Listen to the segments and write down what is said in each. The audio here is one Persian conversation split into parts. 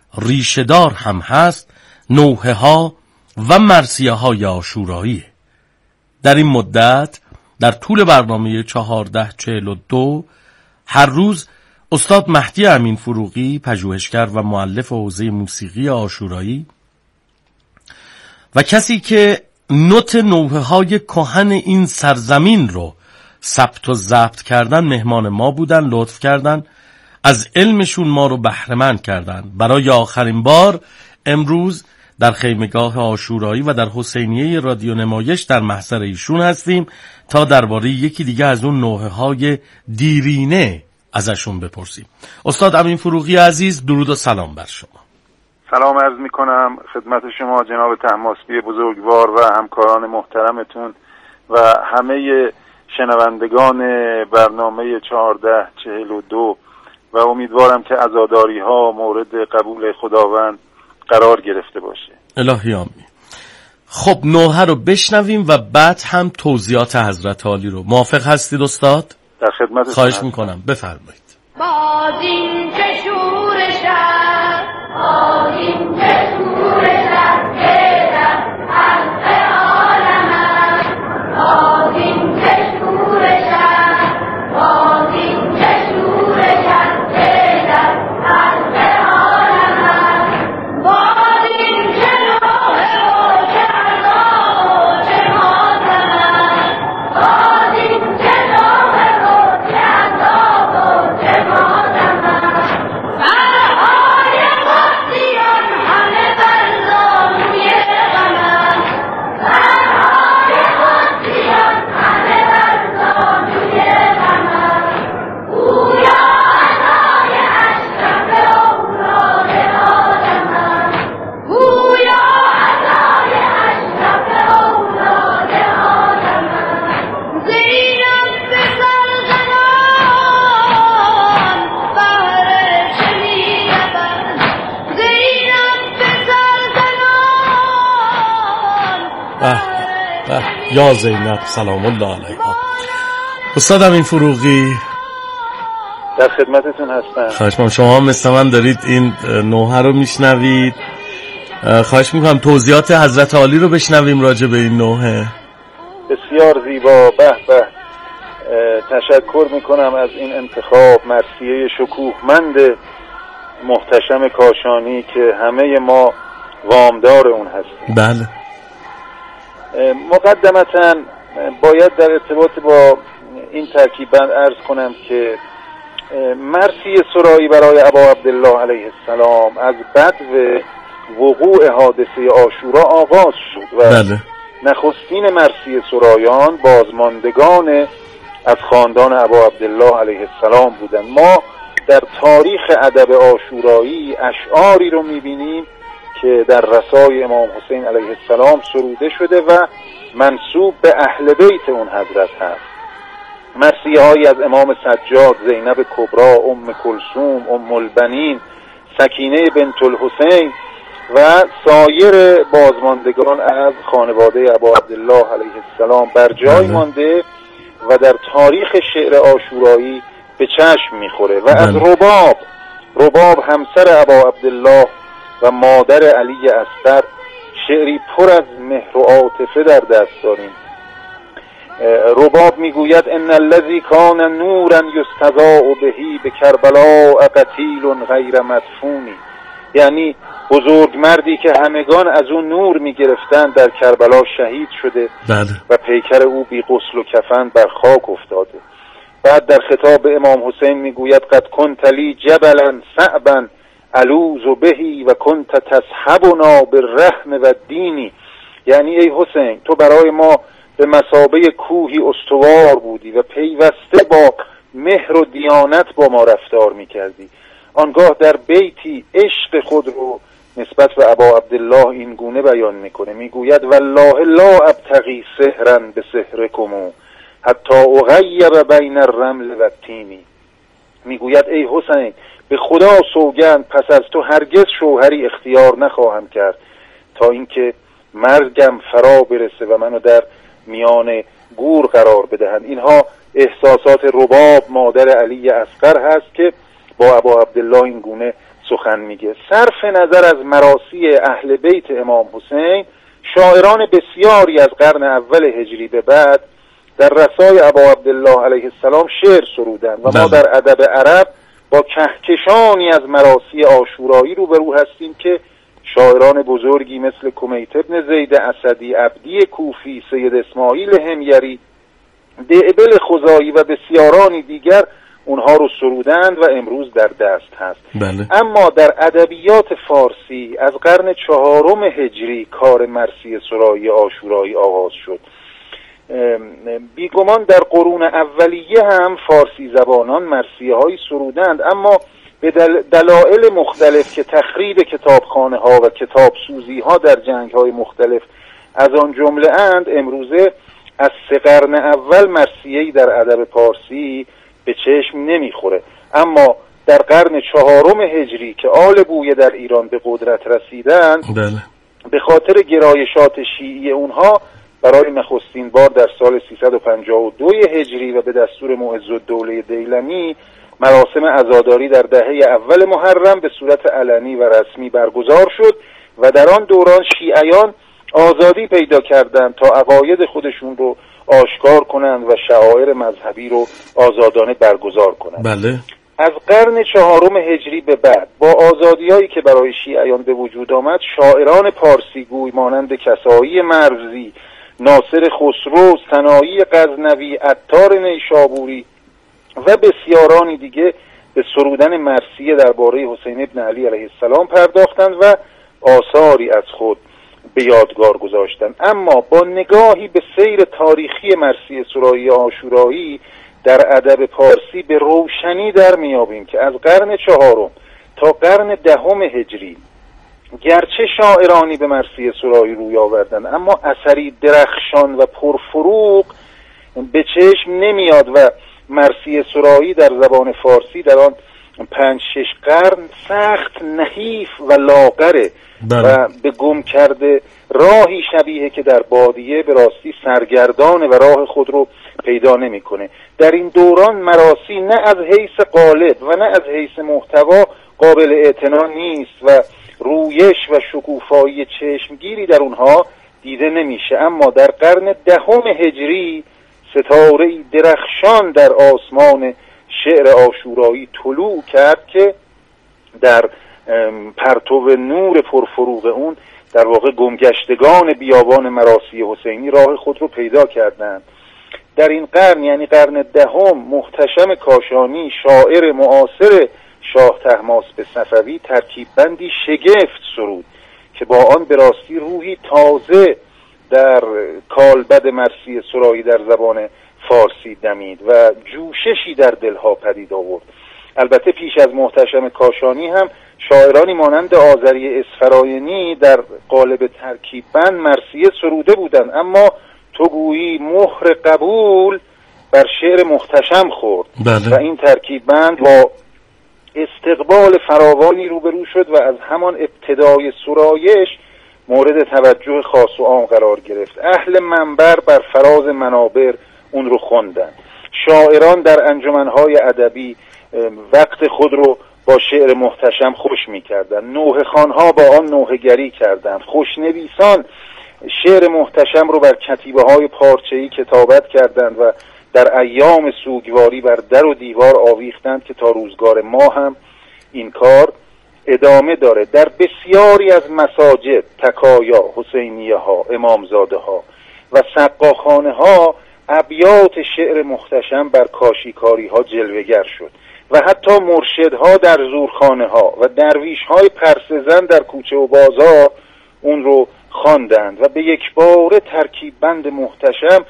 ریشه‌دار هم هست نوحه ها و مرثیه های عاشورایی. در این مدت در طول برنامه 1442 هر روز استاد مهدی امین فروغی، پژوهشگر و مؤلف حوزه موسیقی عاشورایی و کسی که نوت نوحه های کهن این سرزمین رو ثبت و ضبط کردن، مهمان ما بودن، لطف کردن، از علمشون ما رو بهره‌مند کردن. برای آخرین بار امروز در خیمگاه عاشورایی و در حسینیه رادیو نمایش در محضر ایشون هستیم تا درباره یکی دیگه از اون نوحه های دیرینه ازشون بپرسیم. استاد امین فروغی عزیز، درود و سلام بر شما. سلام عرض میکنم خدمت شما جناب طهماسبی بزرگوار و همکاران محترمتون و همه شنوندگان برنامه 1442 و امیدوارم که عزاداری ها مورد قبول خداوند قرار گرفته باشه. الهی آمین. خب نوحه رو بشنویم و بعد هم توضیحات حضرت عالی رو. موافق هستید استاد؟ در خدمت. خواهش میکنم بفرمایید. باز این که شورش است، باز این که شورش است که در حلق عالم است، باز این که شورش است، باز این که شورش است که در حلق عالم است، باز این که نوحه و چه عذاب و چه ماتم است، باز این که نوحه و چه عذاب و چه ماتم است، سرهای قدسیان همه بر زانوی غم است، سرهای قدسیان همه بر زانوی غم است، گویا عزای اشرف اولاد آدم است، گویا عزای اشرف اولاد آدم است، زینب به سلطنان بهر چه می‌رود، زینب به سلطنان به یا زینب سلام الله علیها. استاد امین فروغی در خدمتتون هستم. خواهش میکنم، شما مثل من دارید این نوحه رو میشنوید، خواهش میکنم توضیحات حضرت عالی رو بشنویم راجع به این نوحه. بسیار زیبا. به به. تشکر میکنم از این انتخاب، مرثیه شکوهمند محتشم کاشانی که همه ما وامدار اون هستیم. بله. مقدمتاً باید در ارتباط با این ترکیب بند عرض کنم که مرثیه سرایی برای ابا عبدالله علیه السلام از بدو وقوع حادثه عاشورا آغاز شد و بله. نخستین مرثیه سرایان بازماندگان از خاندان ابا عبدالله علیه السلام بودند. ما در تاریخ ادب عاشورایی اشعاری رو میبینیم که در رثای امام حسین علیه السلام سروده شده و منسوب به اهل بیت اون حضرت هست. مرثیه هایی از امام سجاد، زینب کبرا، ام کلثوم، ام البنین، سکینه بنت الحسین و سایر بازماندگان از خانواده ابا عبدالله علیه السلام بر جای مانده و در تاریخ شعر عاشورایی به چشم میخوره و از رباب همسر ابا عبدالله و مادر علی اصغر شعری پر از مهر و عاطفه در دست داریم. رباب میگوید ان الذی کان نورا یستضاء بهی بکربلاء قتیل غیر مدفونی، یعنی بزرگ مردی که همگان از اون نور میگرفتن در کربلا شهید شده. بله. و پیکر او بی غسل و کفن بر خاک افتاده. بعد در خطاب به امام حسین میگوید قد کنت لی جبلا صعبا الوذ بهی و کنت تصحبنا بالرحم و دینی، یعنی ای حسین تو برای ما به مثابه کوهی استوار بودی و پیوسته با مهر و دیانت با ما رفتار میکردی. آنگاه در بیتی عشق خود رو نسبت به ابا عبدالله این گونه بیان میکنه، میگوید والله لا ابتغی سحرا به سحرکم حتی اغیب بین الرمل و التین. میگوید ای حسین به خدا سوگند پس از تو هرگز شوهری اختیار نخواهم کرد تا اینکه مرگم فرا برسه و منو در میان گور قرار بدهند. اینها احساسات رباب مادر علی اصغر هست که با ابا عبدالله این گونه سخن میگه. صرف نظر از مراثی اهل بیت امام حسین، شاعران بسیاری از قرن اول هجری به بعد در رسای ابا عبدالله علیه السلام شعر سرودند و ما در ادب عرب با کهکشانی از مراثی عاشورایی روبرو هستیم که شاعران بزرگی مثل کمیت ابن زید اسدی، عبدی کوفی، سید اسماعیل همیری، دعبل خزاعی و بسیارانی دیگر اونها رو سرودند و امروز در دست هست. بله. اما در ادبیات فارسی از قرن 4 هجری کار مرثیه سرایی عاشورایی آغاز شد. بیگمان در قرون اولیه هم فارسی زبانان مرثیه هایی سرودند، اما به دلایل مختلف که تخریب کتابخانه ها و کتاب سوزی ها در جنگ های مختلف از آن جمله اند، امروزه از 3 قرن اول مرثیه‌ای در ادب پارسی به چشم نمیخوره. اما در قرن 4 هجری که آل بویه در ایران به قدرت رسیدند، به خاطر گرایشات شیعی اونها برای نخستین بار در سال 352 هجری و به دستور معزالدوله دیلمی مراسم عزاداری در دهه اول محرم به صورت علنی و رسمی برگزار شد و در آن دوران شیعیان آزادی پیدا کردند تا عقاید خودشون رو آشکار کنند و شعائر مذهبی رو آزادانه برگزار کنند. بله. از قرن 4 هجری به بعد با آزادی‌هایی که برای شیعیان به وجود آمد، شاعران پارسی گوی مانند کسایی مرزی، ناصر خسرو، سنایی غزنوی، عطار نیشابوری و بسیارانی دیگه به سرودن مرثیه درباره حسین ابن علی علیه السلام پرداختند و آثاری از خود به یادگار گذاشتند. اما با نگاهی به سیر تاریخی مرثیه سرایی عاشورایی در ادب پارسی به روشنی در میابیم که از قرن 4 تا قرن 10 هجری گرچه شاعرانی به مرثیه سرایی روی آوردند، اما اثری درخشان و پرفروغ به چشم نمیاد و مرثیه سرایی در زبان فارسی در آن 5-6 قرن سخت نحیف و لاغره و به گم کرده راهی شبیه که در بادیه به راستی سرگردانه و راه خود رو پیدا نمیکنه. در این دوران مراثی نه از حیث قالب و نه از حیث محتوا قابل اعتنا نیست و رویش و شکوفایی چشمگیری در اونها دیده نمیشه. اما در قرن 10 هجری ستاره‌ای درخشان در آسمان شعر عاشورایی طلوع کرد که در پرتو نور پرفروغ اون در واقع گمگشتگان بیابان مراثی حسینی راه خود رو پیدا کردند. در این قرن یعنی قرن 10 محتشم کاشانی، شاعر معاصر شاه طهماسب صفوی، ترکیب بندی شگفت سرود که با آن به راستی روحی تازه در کالبد مرثیه سرایی در زبان فارسی دمید و جوششی در دلها پدید آورد. البته پیش از محتشم کاشانی هم شاعرانی مانند آذری اصفراینی در قالب ترکیب بند مرثیه سروده بودند، اما تو گویی مهر قبول بر شعر محتشم خورد. و این ترکیب بند با استقبال فراوانی روبرو شد و از همان ابتدای سرایش مورد توجه خاص و عام قرار گرفت. اهل منبر بر فراز منابر اون رو خوندن. شاعران در انجمنهای ادبی وقت خود رو با شعر محتشم خوش می‌کردند. نوحه خوان‌ها با آن نوحه‌گری کردند. خوشنویسان شعر محتشم رو بر کتیبه‌های پارچه‌ای کتابت کردند و در ایام سوگواری بر در و دیوار آویختند که تا روزگار ما هم این کار ادامه داره. در بسیاری از مساجد، تکایا، حسینیه ها، امامزاده ها و سقاخانه ها ابیات شعر محتشم بر کاشیکاری ها جلوه‌گر شد و حتی مرشدها در زورخانه ها و درویش های پرسه‌زن در کوچه و بازار اون رو خواندند و به یک باره ترکیب بند محتشم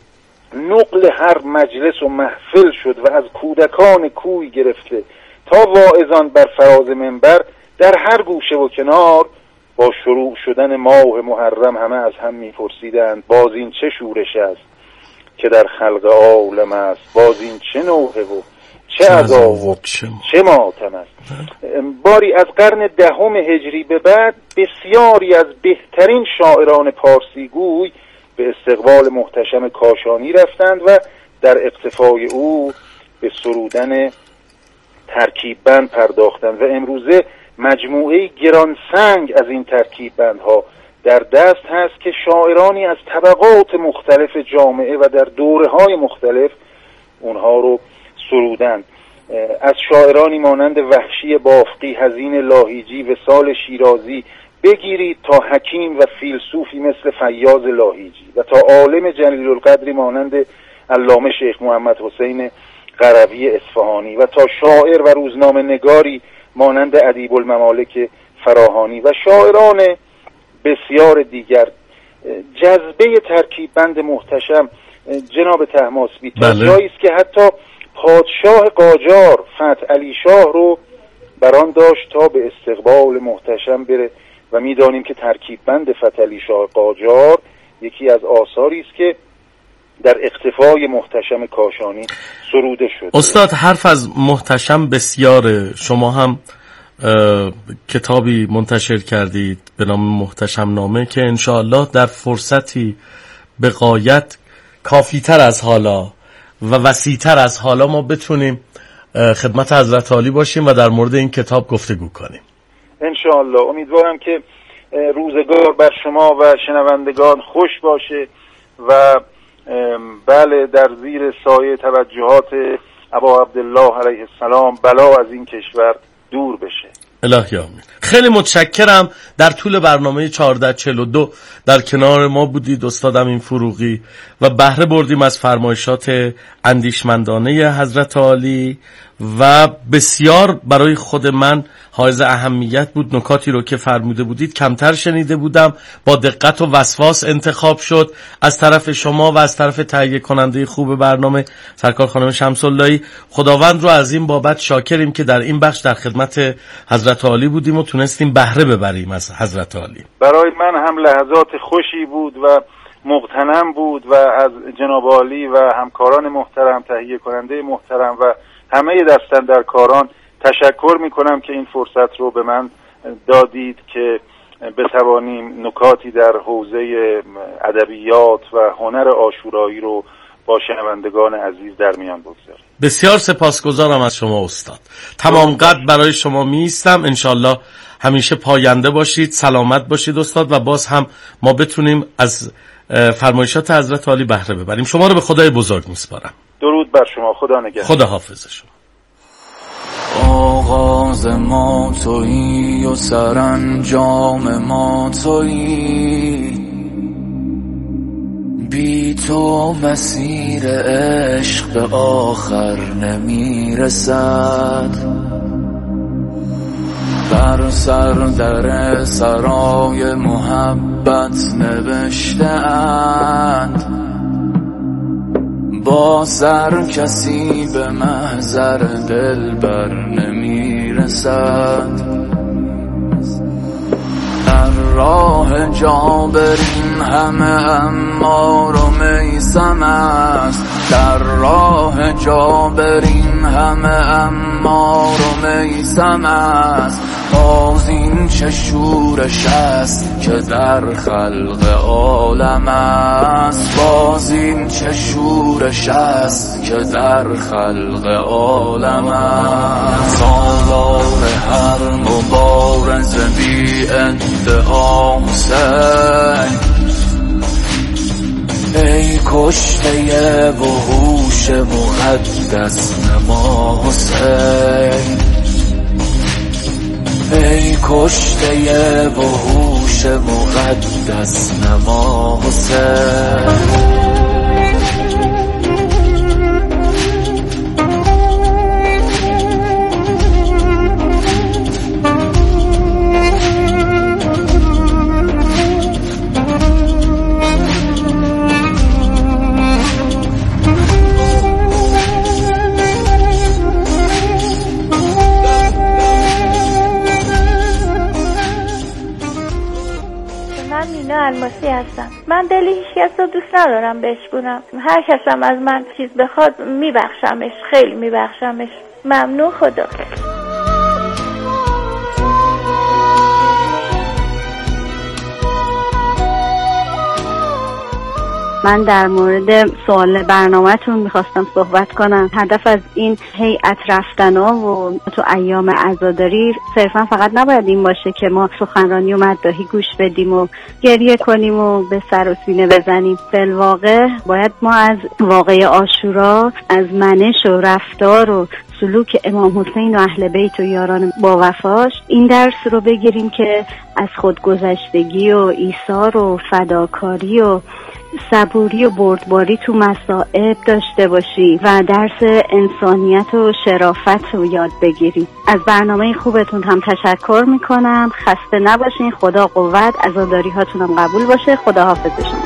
نقل هر مجلس و محفل شد و از کودکان کوی گرفته تا واعظان بر فراز منبر در هر گوشه و کنار با شروع شدن ماه محرم همه از هم می‌پرسیدند باز این چه شورش است که در خلق عالم است، باز این چه نوحه و چه عذاب و چه ماتم است. باری از قرن 10 هجری به بعد بسیاری از بهترین شاعران پارسی گوی به استقبال محتشم کاشانی رفتند و در اقتفای او به سرودن ترکیب بند پرداختند و امروزه مجموعه گرانسنگ از این ترکیب بندها در دست هست که شاعرانی از طبقات مختلف جامعه و در دوره‌های مختلف اونها رو سرودند. از شاعرانی مانند وحشی بافقی، حزین لاهیجی، وصال شیرازی بگیرید تا حکیم و فیلسوفی مثل فیاض لاهیجی و تا عالم جلیل القدری مانند علامه شیخ محمد حسین قروی اصفهانی و تا شاعر و روزنامه نگاری مانند ادیب الممالک فراهانی و شاعران بسیار دیگر. جذبه ترکیب بند محتشم جناب طهماسبی تا جایی است که حتی پادشاه قاجار فتح علی شاه رو بران داشت تا به استقبال محتشم بره و میدانیم که ترکیب بند فتح علی شاه قاجار یکی از آثاری است که در اقتفای محتشم کاشانی سروده شد. استاد حرف از محتشم بسیاره. شما هم کتابی منتشر کردید به نام محتشم نامه که انشاءالله در فرصتی به غایت کافی‌تر از حالا و وسیع‌تر از حالا ما بتونیم خدمت حضرت عالی باشیم و در مورد این کتاب گفتگو کنیم انشاءالله. امیدوارم که روزگار بر شما و شنوندگان خوش باشه و بله در زیر سایه توجهات ابا عبدالله علیه السلام بلا از این کشور دور بشه. الهی آمین. خیلی متشکرم. در طول برنامه 1442 در کنار ما بودید استاد امین فروغی و بهره بردیم از فرمایشات اندیشمندانه حضرت عالی و بسیار برای خود من حائز اهمیت بود. نکاتی رو که فرموده بودید کمتر شنیده بودم، با دقت و وسواس انتخاب شد از طرف شما و از طرف تهیه کننده خوب برنامه سرکار خانم شمس اللهی. خداوند رو از این بابت شاکریم که در این بخش در خدمت حضرت عالی بودیم و تونستیم بهره ببریم از حضرت عالی. برای من هم لحظات خوشی بود و مغتنم بود و از جناب عالی و همکاران محترم، تهیه کننده محترم و همه دستاندرکاران تشکر میکنم که این فرصت رو به من دادید که بتوانیم نکاتی در حوزه ادبیات و هنر عاشورایی رو با شنوندگان عزیز در میان بگذاریم. بسیار سپاسگزارم از شما استاد. تمام قد برای شما میستم. انشالله همیشه پاینده باشید، سلامت باشید استاد و باز هم ما بتونیم از فرمایشات حضرت عالی بهره ببریم. شما رو به خدای بزرگ میسپارم. درود بر شما. خدا نگهدار. خدا حافظ شما. آغاز ما تویی و سرانجام ما تویی، بی تو مسیر عشق به آخر نمیرسد. بر سر در سرای محبت نوشته‌اند، با سر کسی به محضر دلبر نمیرسد. در راه جابرین همه امار و میسم است، در راه جابرین همه امار و میسم است. باز این چه شورش است که در خلق عالم است، باز این چه شورش است که در خلق عالم است. سالار هر مبارز بی ادعا حسین، ای کشته وحوش مقدس نما حسین، ای کشته وحوش مقدس نما حسین. الماسی هستم. من دلی هیچ کس رو دوست ندارم بشکنم. هر کسم از من چیز بخواد میبخشمش، خیلی میبخشمش. ممنون. خدا. من در مورد سوال برنامه‌تون میخواستم صحبت کنم. هدف از این هیئت رفتن‌ها و تو ایام عزاداری صرفا فقط نباید این باشه که ما سخنرانی و مداحی گوش بدیم و گریه کنیم و به سر و سینه بزنیم. بالواقع باید ما از واقعه عاشورا، از منش و رفتار و سلوک امام حسین و اهل بیت و یاران با وفاش این درس رو بگیریم که از خودگذشتگی و ایثار و فداکاری و صبوری و بردباری تو مصائب داشته باشی و درس انسانیت و شرافت رو یاد بگیریم. از برنامه خوبتون هم تشکر میکنم. خسته نباشین. خدا قوت. عزاداری هاتون هم قبول باشه. خدا حافظ شما.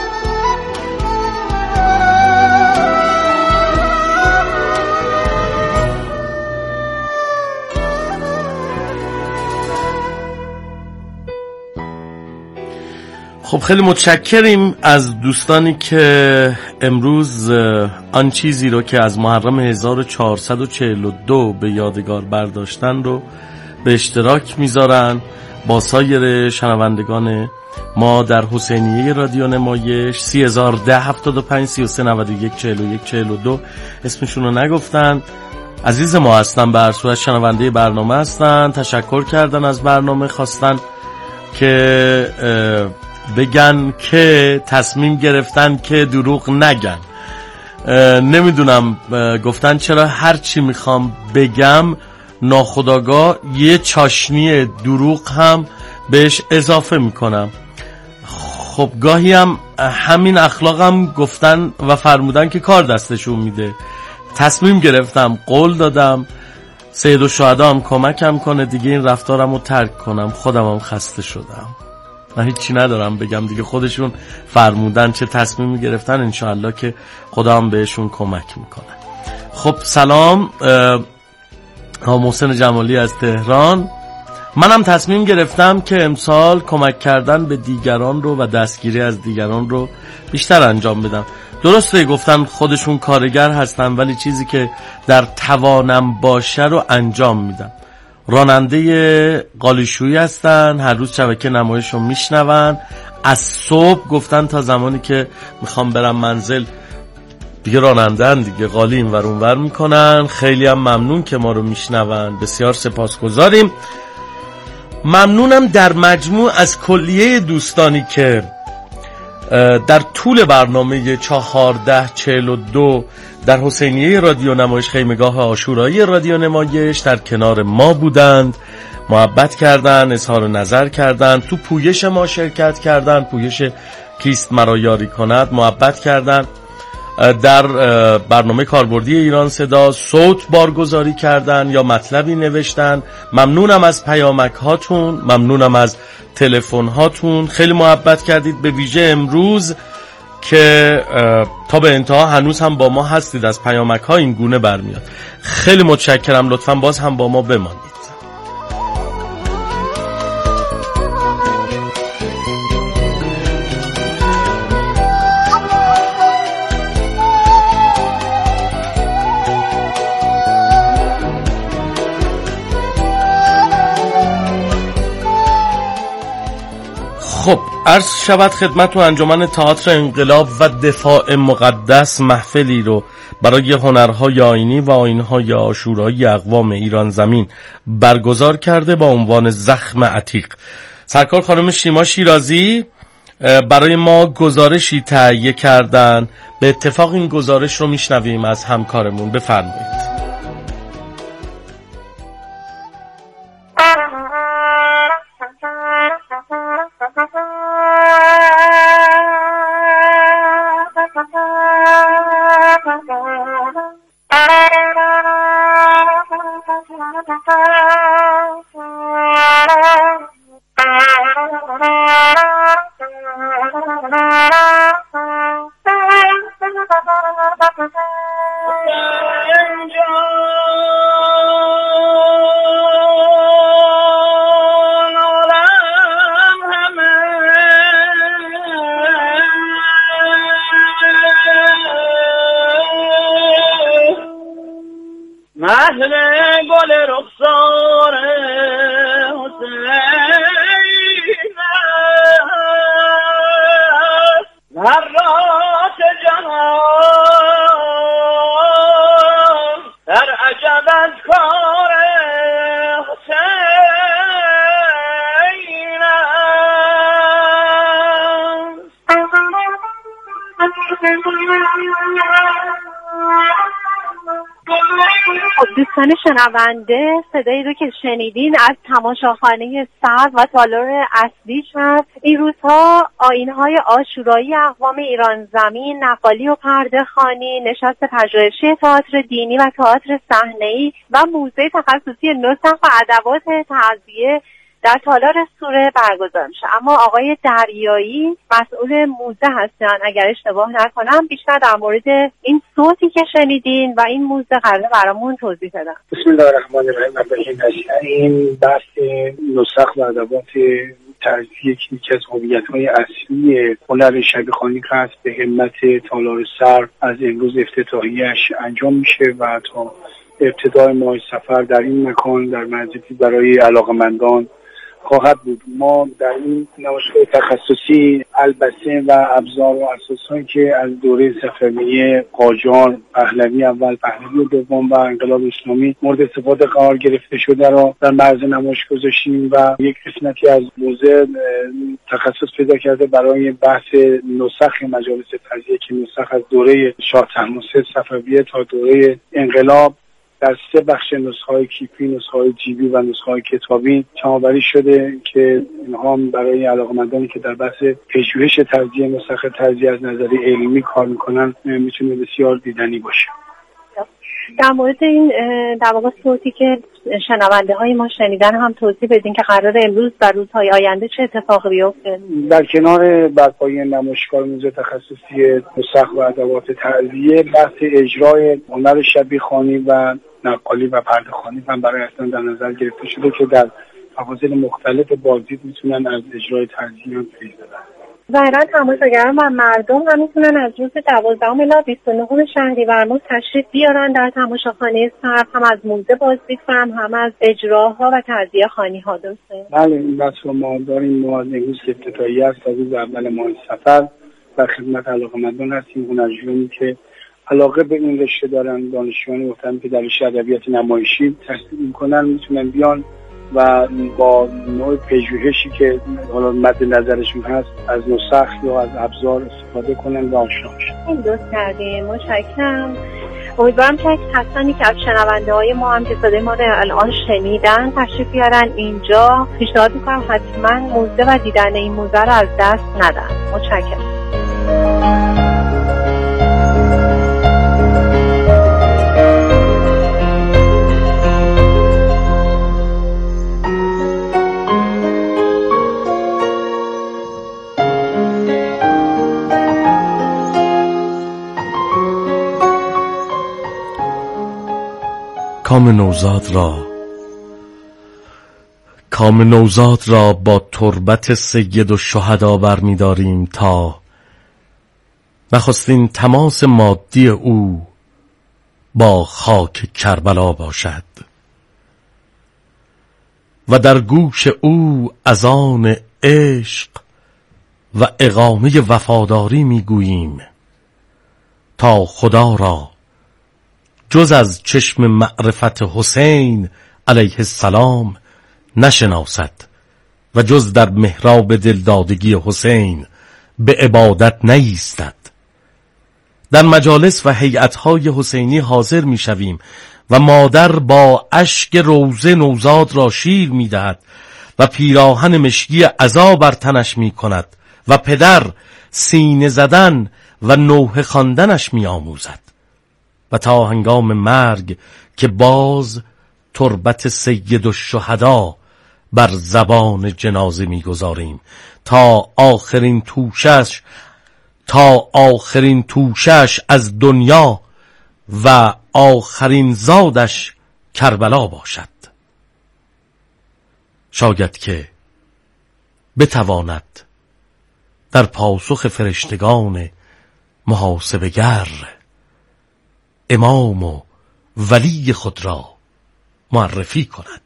خب خیلی متشکریم از دوستانی که امروز آن چیزی رو که از محرم 1442 به یادگار برداشتن رو به اشتراک میذارن با سایر شنوندگان ما در حسینیه رادیو نمایش. 3010 75 33 91 41 42 اسمشون رو نگفتن. عزیز ما هستن، به هر صورت شنونده برنامه هستن، تشکر کردن از برنامه، خواستن که بگن که تصمیم گرفتن که دروغ نگن. نمیدونم گفتن چرا هر چی میخوام بگم ناخودآگاه یه چاشنی دروغ هم بهش اضافه میکنم. خب گاهی هم همین اخلاقم گفتن و فرمودن که کار دستشون میده. تصمیم گرفتم، قول دادم سید الشهدا هم کمکم کنه دیگه این رفتارم رو ترک کنم. خودم هم خسته شدم. من هیچی ندارم بگم دیگه، خودشون فرمودن چه تصمیمی گرفتن، انشاءالله که خدا هم بهشون کمک میکنه. خب سلام، محسن جمالی از تهران. منم تصمیم گرفتم که امسال کمک کردن به دیگران رو و دستگیری از دیگران رو بیشتر انجام بدم. درسته گفتن خودشون کارگر هستن ولی چیزی که در توانم باشه رو انجام میدم. راننده قالیشویی هستن، هر روز شبکه نمایش رو میشنون، از صبح گفتن تا زمانی که میخوام برم منزل دیگه رانندن دیگه، قالی این ور اون ور میکنن. خیلی هم ممنون که ما رو میشنون، بسیار سپاسگزاریم. ممنونم در مجموع از کلیه دوستانی که در طول برنامه 1442 در حسینیه رادیو نمایش خیمگاه عاشورایی رادیو نمایش در کنار ما بودند، محبت کردند، اظهار نظر کردند، تو پویش ما شرکت کردند، پویش کیست مرا یاری کند، محبت کردند، در برنامه کاربردی ایران صدا صوت بارگذاری کردن یا مطلبی نوشتن. ممنونم از پیامک هاتون، ممنونم از تلفن هاتون، خیلی محبت کردید. به ویژه امروز که تا به انتها هنوز هم با ما هستید، از پیامک ها این گونه برمیاد. خیلی متشکرم، لطفاً باز هم با ما بمانید. خب عرض شود خدمت و انجمن تئاتر انقلاب و دفاع مقدس محفلی رو برای هنرهای آیینی و آیین‌های عاشورایی اقوام ایران زمین برگزار کرده با عنوان زخم عتیق. سرکار خانم شیما شیرازی برای ما گزارشی تهیه کردن. به اتفاق این گزارش رو میشنویم از همکارمون. بفرمایید. هر راه خب دوستان شنونده، صدایی رو که شنیدین از تماشاخانه سبز و تالار اصلیش هست. این روزها آیین‌های عاشورایی اقوام ایران زمین، نقالی و پرده‌خوانی، نشست پژوهشی تئاتر دینی و تئاتر صحنه‌ای و موزه تخصصی نسخ و ادوات تعزیه در تالار سوره برگزار میشه. اما آقای دریایی مسئول موزه هستن اگر اشتباه نکنم. بیشتر در مورد این صوتی که شنیدین و این موزه قراره برامون توضیح بدن. بسم الله الرحمن الرحیم. این بحث نسخ و ادوات تعزیه که یکی از هویت‌های اصلی هنر شبیخوانی هست به همت تالار سر از امروز افتتاحیه‌اش انجام میشه و تا ابتدای ماه صفر در این مکان در مسجدی برای علاقه‌مندان خواهد بود. ما در این نمایشگاه تخصصی البسه و ابزار و اساسهایی که از دوره صفویه، قاجار، پهلوی اول، پهلوی دوم و انقلاب اسلامی مورد استفاده قرار گرفته شده را در معرض نمایش گذاشتیم و یک قسمتی از موزه تخصص پیدا کرده برای بحث نسخ مجالس تعزیه که نسخ از دوره شاه طهماسب صفویه تا دوره انقلاب در 3 بخش نسخه‌های کیفی، نسخه‌های جیبی و نسخه‌های کتابی جمع‌آوری شده که اینها برای علاقه‌مندانی که در بحث پژوهش تعزیه، نسخ تعزیه از نظر علمی کار می‌کنن میتونه بسیار دیدنی باشه. در مورد این در واقع صوتی که شنونده های ما شنیدن هم توضیح بدین که قرار امروز و روزهای آینده چه اتفاقی بیفته. در کنار برپایی نمایشگاه موزه تخصصی نسخ و ادوات تعزیه، بحث اجرای هنر شبیخوانی و نقالی و پرده‌خوانی هم برای اصلا در نظر گرفته شده که در فضایل مختلف بازدید میتونن از اجرای تعزیه هم پی ببرن. ظاهرا تماشاگران و مردم هم میتونن از روز 12 الی 29 شهریور ماه تشریف بیارن در تماشاخانه سرف، هم از موزه بازدید کنن هم از اجراها و تعزیه خوانی ها. درسته؟ بله، این بحث رو ما داریم. ما از امروز افتتاحیه است تا روز اول ماه صفر در خدمت علاقه‌مندان هستیم. هنرجویانی که علاقه به این رشته دارن، دانشجویان محترم که در رشته ادبیات نمایشی تحصیل میکنن میتونن بیان و با نوع پژوهشی که حالا مد نظرشون هست از نسخ یا از ابزار استفاده کنن و آشنا بشن. درست کردیم. متشکرم. امیدوارم که کسانی که از شنونده های ما هم که صدای ما رو الان شنیدن تشریف بیارن اینجا. پیشنهاد میکنم حتما موزه و دیدن این موزه رو از دست ندن. متشکرم. کام نوزاد را با تربت سید الشهدا برمی‌داریم تا نخستین تماس مادی او با خاک کربلا باشد و در گوش او اذان عشق و اقامه وفاداری میگوییم تا خدا را جز از چشم معرفت حسین علیه السلام نشناسد و جز در محراب دلدادگی حسین به عبادت نایستد. در مجالس و هیئت‌های حسینی حاضر می‌شویم و مادر با اشک روزه نوزاد را شیر می‌دهد و پیراهن مشکی عزا بر تنش می‌کند و پدر سینه زدن و نوحه خواندنش می‌آموزد و تا هنگام مرگ که باز تربت سید الشهدا بر زبان جنازه می‌گذاریم تا آخرین توشش از دنیا و آخرین زادش کربلا باشد. شاید که بتواند در پاسخ فرشتگان محاسبگر امام و ولی خود را معرفی کند.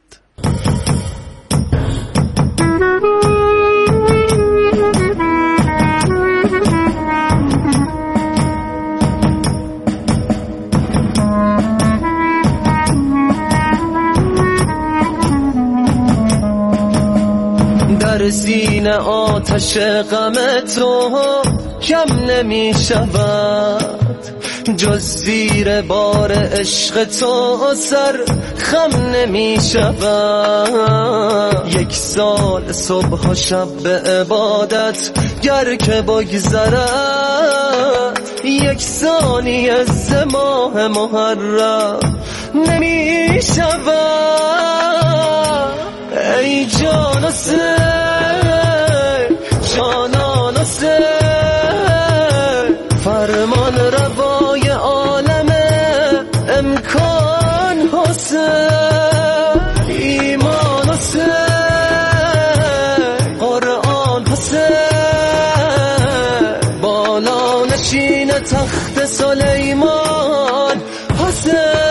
در نگین آتش غم تو کم نمی شود، جز زیر بار عشق تو سر خم نمی شود. 1 سال صبح و شب به عبادت گر که بگذرد، 1 ثانیه ز ماه محرم نمی شود. ای جان حسین، جانان حسین، فرمان روای عالم امکان حسین، ایمان حسین، قرآن حسین، بالا نشین تخت سلیمان حسین.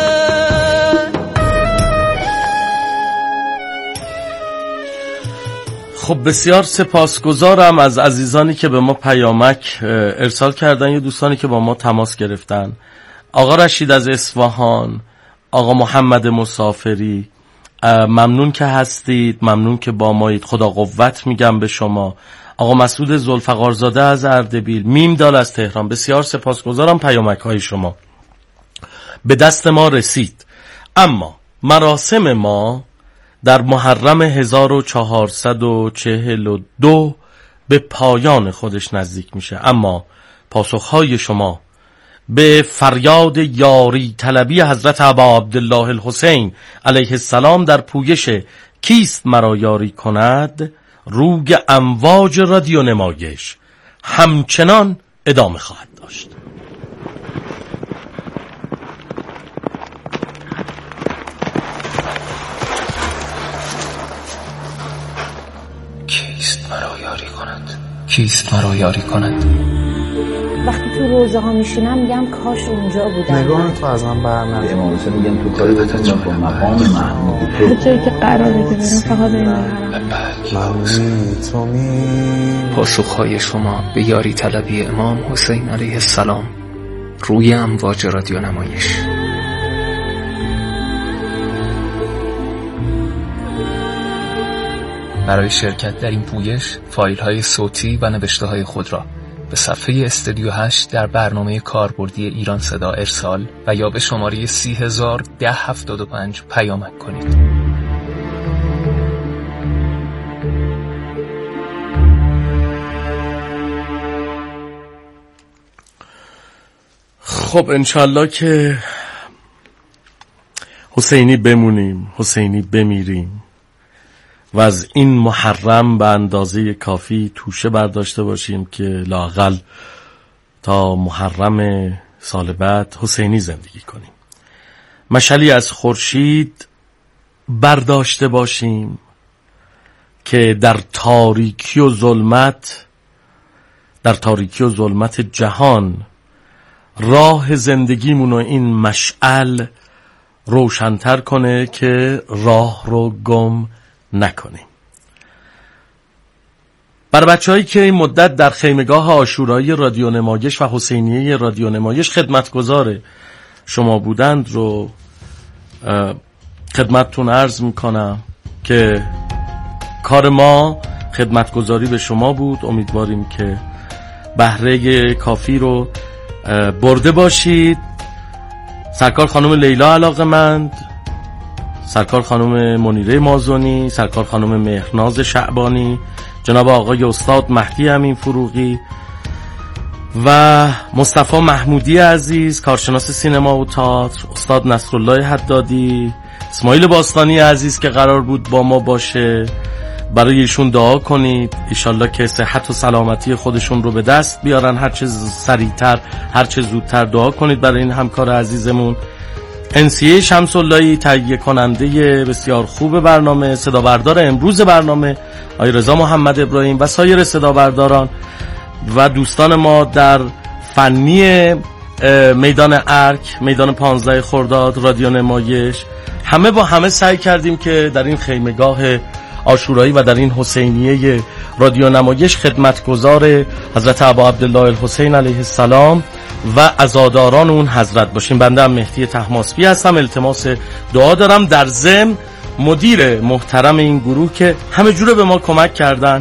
خب بسیار سپاسگزارم از عزیزانی که به ما پیامک ارسال کردن یا دوستانی که با ما تماس گرفتن. آقا رشید از اصفهان، آقا محمد مسافری، ممنون که هستید، ممنون که با مایید، خدا قوت میگم به شما. آقا مسعود ذوالفقارزاده از اردبیل، میم دال از تهران، بسیار سپاسگزارم. پیامک های شما به دست ما رسید. اما مراسم ما در محرم 1442 به پایان خودش نزدیک میشه، اما پاسخهای شما به فریاد یاری طلبی حضرت ابا عبدالله الحسین علیه السلام در پویش کیست مرا یاری کند روی امواج رادیو نمایش همچنان ادامه خواهد داشت. کیست مرا یاری کند؟ کیست مرا یاری کند؟ وقتی تو روزه ها میشینم میگم کاش اونجا بودم. نگاه تو از من برنامه امام حسین میگم تو طریقت با مقام محمود به جایی که قراره که بریم فقط بریم. پاسخهای شما به یاری طلبی امام حسین علیه السلام روی امواج رادیو نمایش. برای شرکت در این پویش فایل‌های صوتی و نوشته‌های خود را به صفحه استودیو 8 در برنامه کاربردی ایران صدا ارسال و یا به شماره 301075 پیامک کنید. خب انشالله که حسینی بمونیم، حسینی بمیریم و از این محرم به اندازه کافی توشه برداشته باشیم که لااقل تا محرم سال بعد حسینی زندگی کنیم. مشعلی از خورشید برداشته باشیم که در تاریکی و ظلمت جهان راه زندگیمون و این مشعل روشن‌تر کنه که راه رو گم نکنیم. برای بچه‌هایی که این مدت در خیمگاه عاشورایی رادیو نمایش و حسینیه رادیو نمایش خدمتگزار شما بودند رو خدمتتون عرض میکنم که کار ما خدمتگزاری به شما بود. امیدواریم که بهره کافی رو برده باشید. سرکار خانم لیلا علاقمند، سرکار خانم منیره مازونی، سرکار خانم مهرناز شعبانی، جناب آقای استاد مهدی امین فروغی و مصطفی محمودی عزیز، کارشناس سینما و تئاتر، استاد نصرالله حدادی، اسماعیل باستانی عزیز که قرار بود با ما باشه، برای ایشون دعا کنید انشالله که صحت و سلامتی خودشون رو به دست بیارن هرچه سریعتر، هرچه زودتر. دعا کنید برای این همکار عزیزمون. انسیه شمس‌اللهی تهیه کننده بسیار خوب برنامه، صدا بردار امروز برنامه آقای رضا محمد ابراهیم و سایر صدا برداران و دوستان ما در فنی میدان ارک، میدان 15 خرداد رادیو نمایش، همه با همه سعی کردیم که در این خیمگاه عاشورایی و در این حسینیه رادیو نمایش خدمتگزار حضرت ابا عبدالله الحسین علیه السلام و عزاداران اون حضرت باشیم. بنده هم مهدی طهماسبی هستم. التماس دعا دارم در ضمن مدیر محترم این گروه که همه جوره به ما کمک کردن